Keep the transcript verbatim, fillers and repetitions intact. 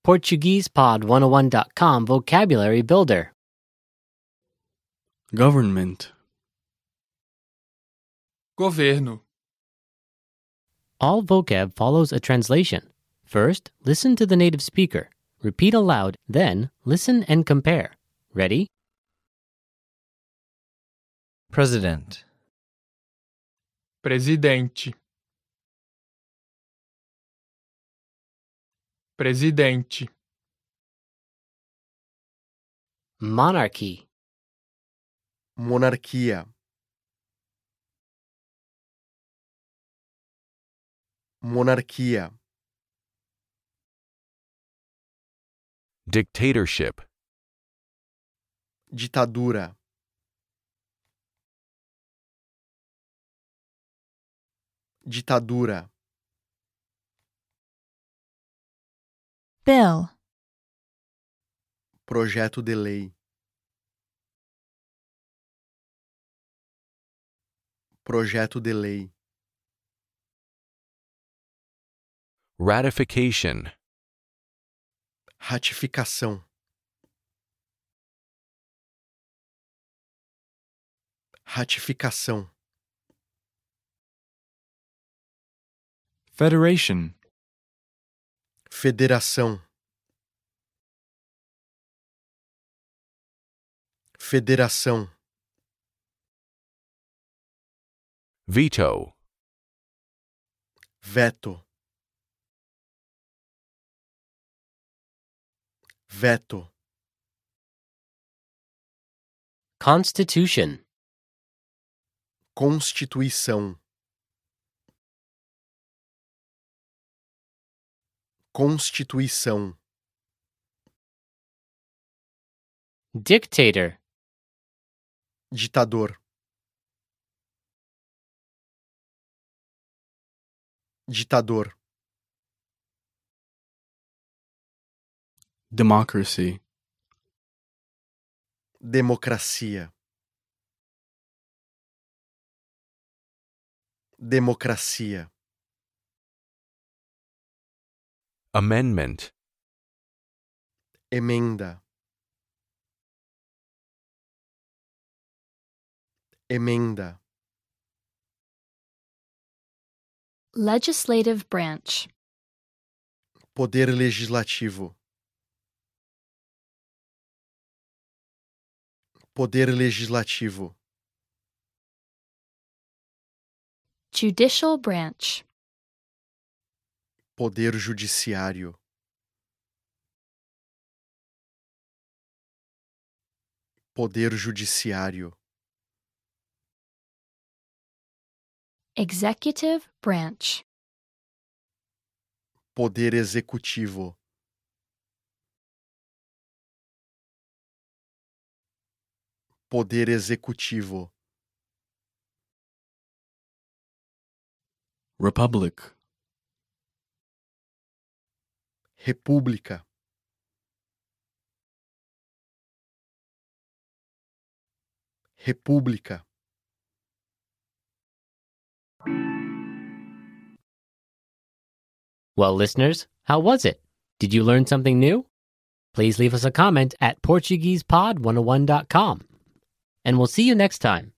Portuguese Pod one oh one dot com Vocabulary Builder. Government. Governo. All vocab follows a translation. First, listen to the native speaker. Repeat aloud, then listen and compare. Ready? President. Presidente. Presidente. Monarchy. Monarquia. Monarquia. Dictatorship. Ditadura. Ditadura. Bill. Projeto de lei. Projeto de lei. Ratification. Ratificação. Ratificação. Federation. Federação. Federação. Veto. Veto. Veto. Constitution. Constituição. Constituição. Dictator. Ditador. Ditador. Democracy. Democracia. Democracia. Amendment. Emenda. Emenda. Legislative branch. Poder legislativo. Poder legislativo. Judicial branch. Poder judiciário. Poder judiciário. Executive branch. Poder executivo. Poder executivo. Republic. República. República. Well, listeners, how was it? Did you learn something new? Please leave us a comment at Portuguese Pod one oh one dot com. And we'll see you next time.